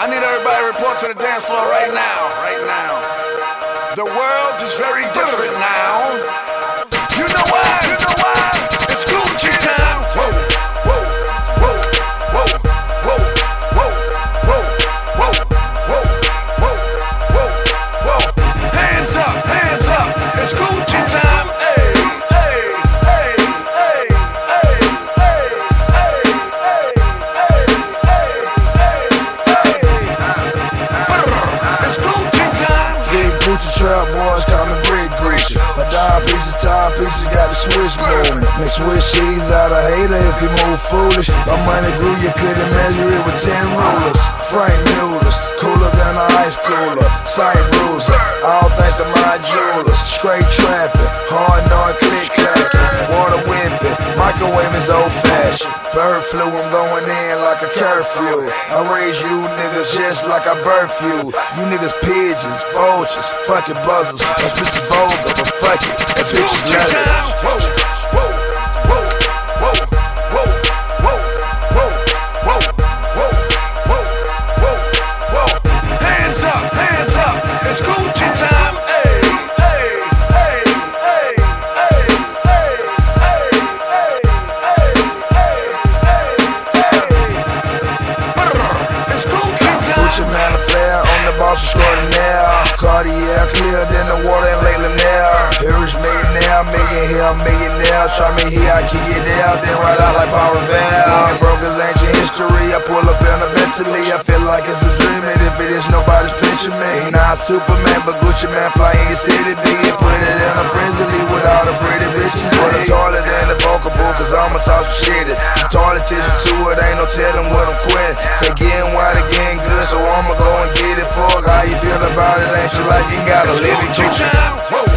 I need everybody to report to the dance floor right now. Right now. The world is very different now. You know why? You know why? It's Gucci time. Whoa, whoa, whoa, whoa, whoa, whoa, whoa, whoa, whoa, whoa, whoa, whoa. Hands up, hands up. It's Gucci time. Hey, hey, hey, hey, hey, hey, hey, hey, hey, hey, hey. It's Gucci time. Big Gucci trap boys call me Brick Gucci. My time pieces got the switch moving. Make switch cheese out of hater if you move foolish. My money grew, you couldn't measure it with 10 rulers. Frank Mueller's, cooler than an ice cooler. Sight bruiser, all thanks to my jewelers. Straight trapping, hard knowing click clacking. Water whipping, microwave is old fashioned. Bird flu, I'm going in like a curfew. I raise you niggas just like I birth you. You niggas pigeons, vultures, fucking buzzers. That's bitches vulgar, but fuck it, that bitch is leather. Whoa, whoa, whoa, whoa, whoa, whoa, whoa, whoa, whoa, whoa, whoa, whoa. Hands up, hands up. It's Gucci time. Hey, hey, hey, hey, hey, hey, hey, hey, hey, hey, hey. It's Gucci time. Gucci man a flare on the boss extraordinaire. Cartier clear than the water in Lake Lanier. Irish millionaire, million here, millionaire. Try me here, I kill you there, then ride out like Power Val. Broke his ancient history, I pull up in a Bentley. I feel like it's a dream, and if it is, nobody's pinching me. Not Superman, but Gucci man fly in your city, be it. Put it in a frenzy with all the pretty bitches. For the toilet and the vocal booth, cause I'ma talk some shit. Some toilet tissue to it, ain't no telling what I'm quitting. Say getting white again good, so I'ma go and get it. Fuck how you feel about it, ain't you like you gotta live it. Gucci time. Whoa.